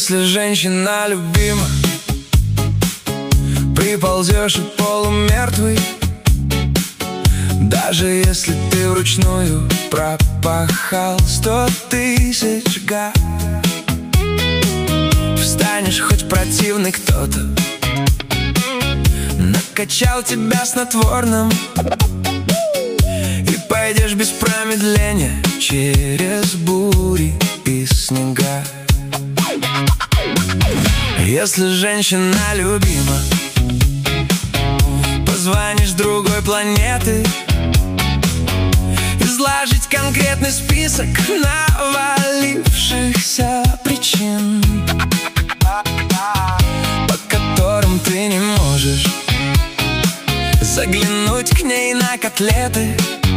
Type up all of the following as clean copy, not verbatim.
Если женщина любима, приползешь и полумертвый. Даже если ты вручную пропахал 100 000 га, встанешь хоть противный кто-то, накачал тебя снотворным, и пойдешь без промедления через бури и снега. Если женщина любима, позвонишь с другой планеты, изложить конкретный список навалившихся причин, по которым ты не можешь заглянуть к ней на котлеты,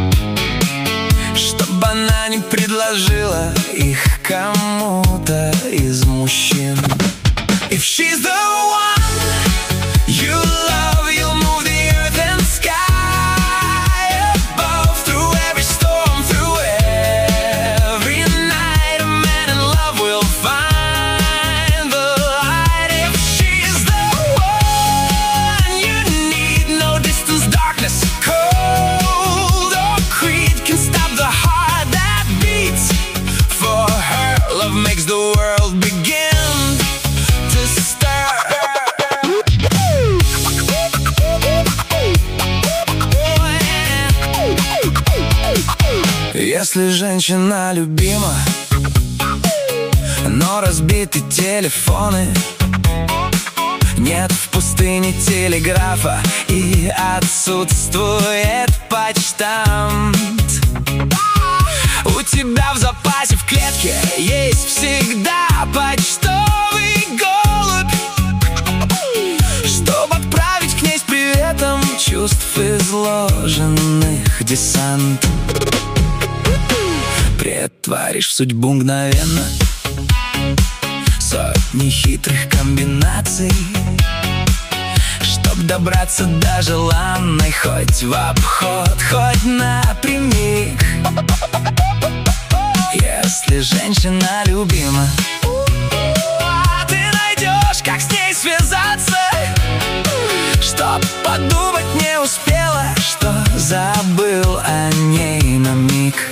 чтобы она не предложила их кому-то из мужчин. If she's the one you love, you'll move the earth and sky above, through every storm, through every night. A man in love will find the light. If she's the one you need, no distance, darkness, cold or creed can stop the heart that beats for her. Love makes the world begin. Если женщина любима, но разбиты телефоны, нет в пустыне телеграфа и отсутствует почтамт, у тебя в запасе в клетке есть всегда почтовый голубь, чтобы отправить к ней с приветом чувств изложенных десант. Претворишь судьбу мгновенно, сотни хитрых комбинаций, чтоб добраться до желанной, хоть в обход, хоть напрямик. Если женщина любима, ты найдешь, как с ней связаться, чтоб подумать не успела, что забыл о ней на миг.